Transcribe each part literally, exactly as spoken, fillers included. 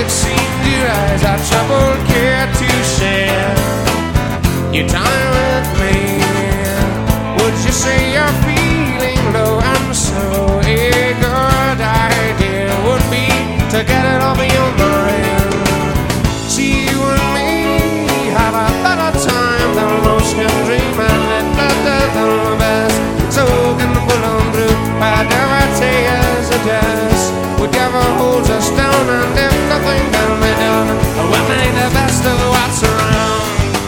it seems your eyes are troubled, care to share your time with me. Would you say you're feeling low? And so a good idea would be to get it off of your mind. See, you and me have a better time than most can dream, and it's better than the best. So can pull on through, whatever tears a test. Whatever holds us down, and if nothing can be done, we'll make the best of what's around.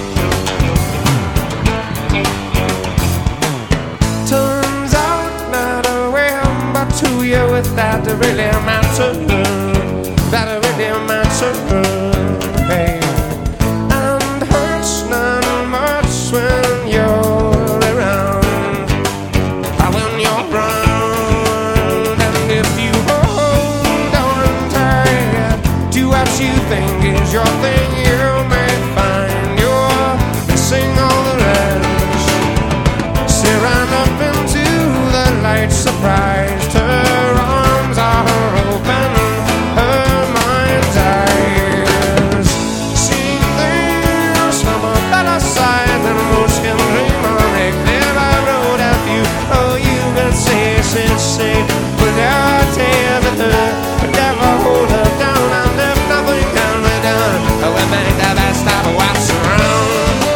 Turns out not a way but to you without really matter, that really matter. Hey, and hurts not much when you're around, when you're around, and if you hold on tight to what you think is your thing, you may find you're missing all the rest. Staring up into the light, surprised, her arms are open, her mind's eyes, seeing things from a better side than most can dream of. A clearer road of you, oh, you can say, say, say, whatever tears at her, but never hold her down, and if nothing can be done, we'll make the best of what's around.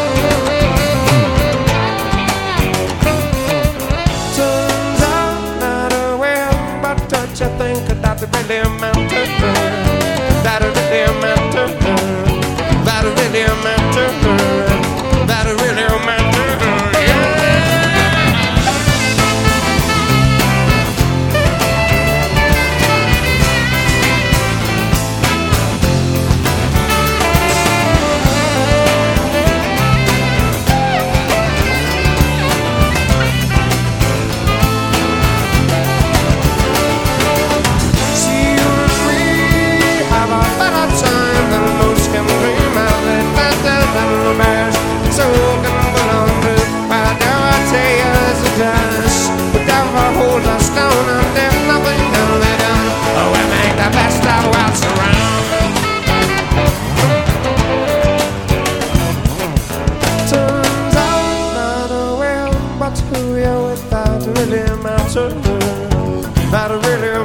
Turns out not a way but touch, I think that it really matter, that it really matter, that it really matter, that it really matter, yeah. See, you and me have a better time than most can dream of, it better than the best. So can pull on through, whatever tears a dust, whatever holds us down, and if nothing can be done, we'll make the best of what's around. Turns out not a way but who you're without really matter, that really